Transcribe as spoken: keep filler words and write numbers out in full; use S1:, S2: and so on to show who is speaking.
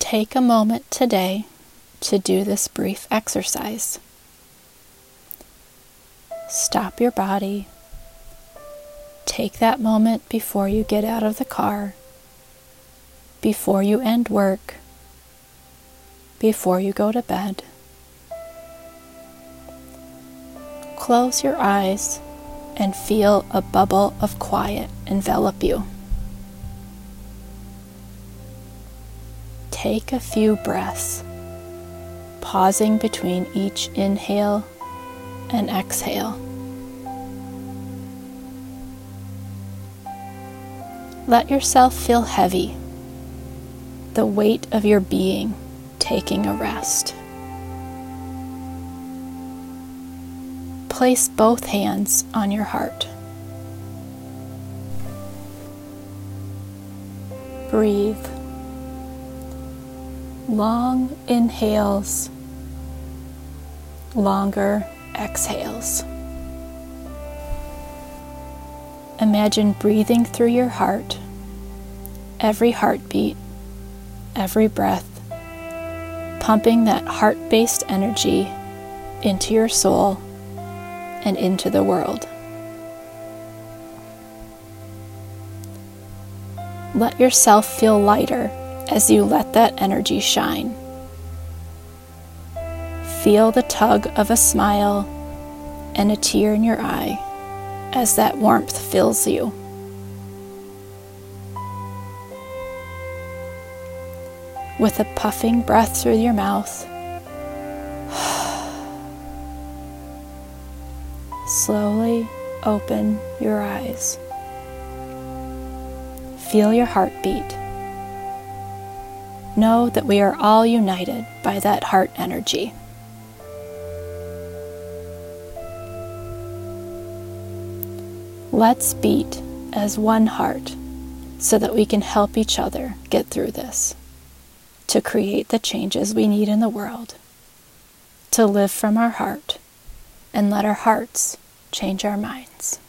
S1: take a moment today to do this brief exercise. Stop your body. Take that moment before you get out of the car, before you end work, before you go to bed. Close your eyes and feel a bubble of quiet envelop you. Take a few breaths, pausing between each inhale and exhale. Let yourself feel heavy, the weight of your being taking a rest. Place both hands on your heart. Breathe. Long inhales, longer exhales. Imagine breathing through your heart, every heartbeat, every breath, pumping that heart-based energy into your soul and into the world. Let yourself feel lighter as you let that energy shine. Feel the tug of a smile and a tear in your eye as that warmth fills you. With a puffing breath through your mouth, slowly open your eyes. Feel your heartbeat. Know that we are all united by that heart energy. Let's beat as one heart so that we can help each other get through this, to create the changes we need in the world, to live from our heart and let our hearts change our minds.